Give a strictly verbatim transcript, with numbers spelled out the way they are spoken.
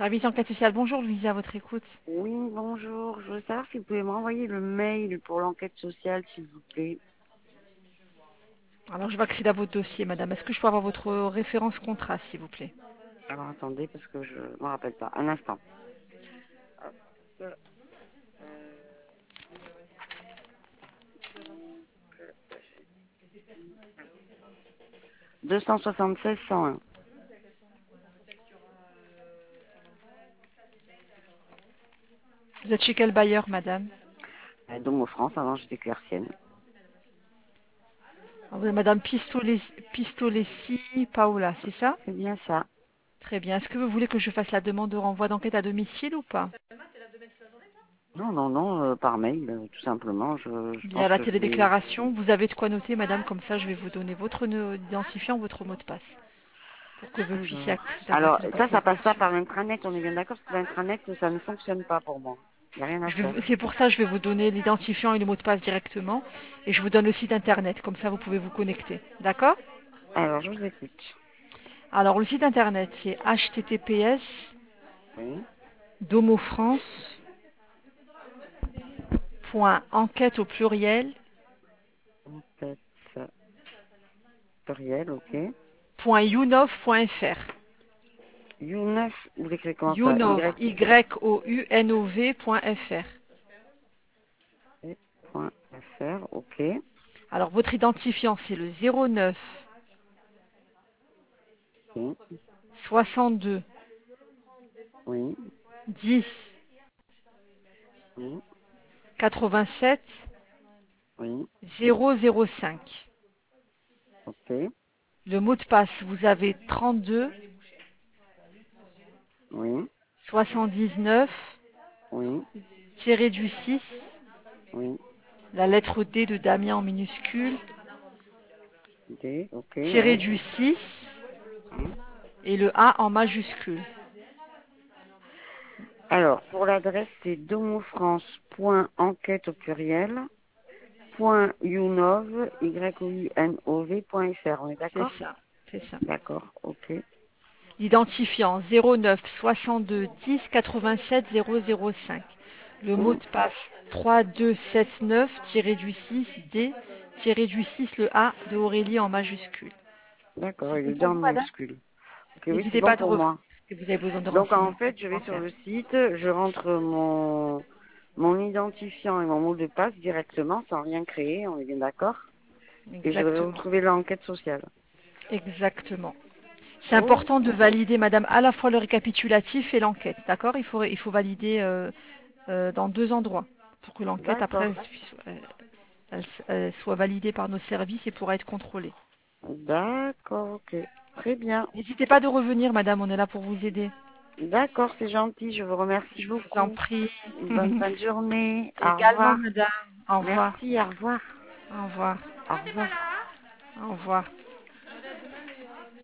Service enquête sociale, bonjour Louise, à votre écoute. Oui, bonjour. Je veux savoir si vous pouvez m'envoyer le mail pour l'enquête sociale, s'il vous plaît. Alors je vais accéder à votre dossier, madame. Est-ce que je peux avoir votre référence contrat, s'il vous plaît? Alors attendez, parce que je ne me rappelle pas. Un instant. Hop, euh, deux cent soixante-seize cent un. Vous êtes chez quel bailleur, madame? Euh, Domo France, avant j'étais clercienne. Ah, vous êtes madame Pistoles- Pistolesi Paola, c'est ça? C'est bien ça. Très bien. Est-ce que vous voulez que je fasse la demande de renvoi d'enquête à domicile ou pas? Non, non, non, euh, par mail, euh, tout simplement. Je, je Via pense la que je vais... télédéclaration, vous avez de quoi noter, madame, comme ça je vais vous donner votre no- identifiant, votre mot de passe, pour que vous puissiez Alors, accéder à alors partir de ça, votre ça passe pas dossier. par l'intranet, on est bien d'accord, parce que l'intranet, ça ne fonctionne pas pour moi. Il n'y a rien à Je vais vous- faire. C'est pour ça que je vais vous donner l'identifiant et le mot de passe directement. Et je vous donne le site internet, comme ça vous pouvez vous connecter. D'accord? Alors, je vous écoute. Alors le site internet c'est h t t p s Oui. domofrance.enquête au pluriel Enquête pluriel, ok. .younov.fr. Younov, vous l'écrivez comment ça? Younov, Y Y O U N O V.fr. point fr, ok. Alors votre identifiant c'est le zéro neuf Oui, soixante-deux oui, dix oui, quatre-vingt-sept oui, zéro zéro cinq. ok, Le mot de passe, vous avez trente-deux oui, soixante-dix-neuf oui, tiré du six, oui, la lettre D de Damien en minuscule, D, ok, tiré ouais. du six Hein. et le A en majuscule. Alors, pour l'adresse, c'est domofrance.enquête au pluriel, point younov, y o u n o v, point fr, on est C'est d'accord? ça, c'est ça. D'accord, ok. L'identifiant zéro neuf soixante-deux dix quatre-vingt-sept zéro zéro cinq. Le mot Mm, de passe trois deux sept neuf tiré du six D tiré du six le A de Aurélie en majuscule. d'accord, C'est il bon est pour dans vous, madame? minuscule. Ok, oui, c'est N'hésitez bon pas de pour revenir moi. si vous avez besoin de Donc, en renseignements fait, je vais sur complémentaires. le site, je rentre mon, mon identifiant et mon mot de passe directement, sans rien créer, on est bien d'accord? Et je devrais Exactement. retrouver l'enquête sociale. Exactement. C'est Oh, important de valider, madame, à la fois le récapitulatif et l'enquête. D'accord? Il faut, il faut valider euh, euh, dans deux endroits pour que l'enquête, après, d'accord. elle, puisse- elle- elle- elle soit validée par nos services et pourra être contrôlée. D'accord, ok. Très bien. N'hésitez pas de revenir, madame, on est là pour vous aider. D'accord, c'est gentil, je vous remercie Je vous en beaucoup. prie. Bonne fin de journée. Au Également, revoir. madame. Au revoir. Merci, au revoir. Au revoir. Au revoir. Au revoir.